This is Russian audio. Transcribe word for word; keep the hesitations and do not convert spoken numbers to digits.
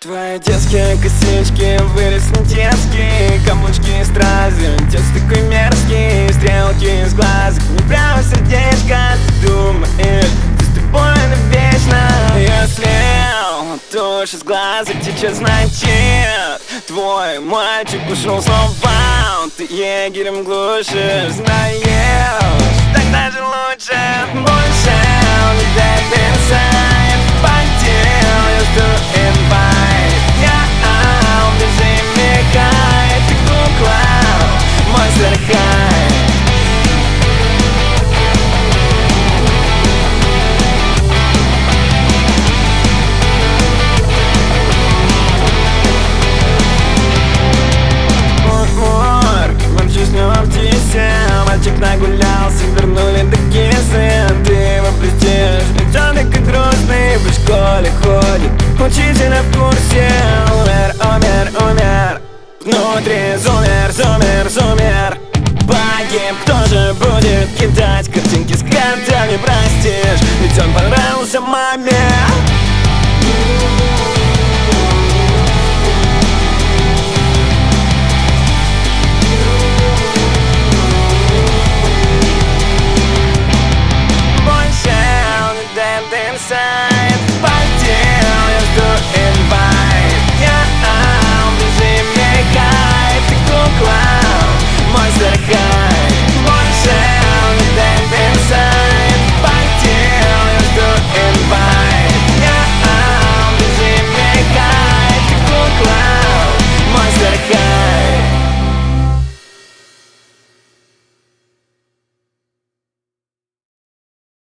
Твои детские косички вырез не детские, комочки стрази, отец такой мерзкий, стрелки из глаз, не прямо сердечко. Ты думаешь, ты с тобой навечно? Если тушь из глаза течет, значит твой мальчик ушел снова. Ты егерем глушишь, знаешь, так даже лучше. Больше не дай inside, потел, я жду invite. Я бежи мигай, ты кукла, монстр хай. Мальчик нагулялся, вернули до кисы. Ты его простишь, ведь он такой грустный. В школе ходит, учителя в курсе. Умер, умер, умер, внутри зумер, зумер, зумер. Погиб, кто же будет кидать картинки с картами, простишь? Ведь он понравился маме. Inside, потел, я жду invite. Я бежи мигай, ты кукла, монстр хай.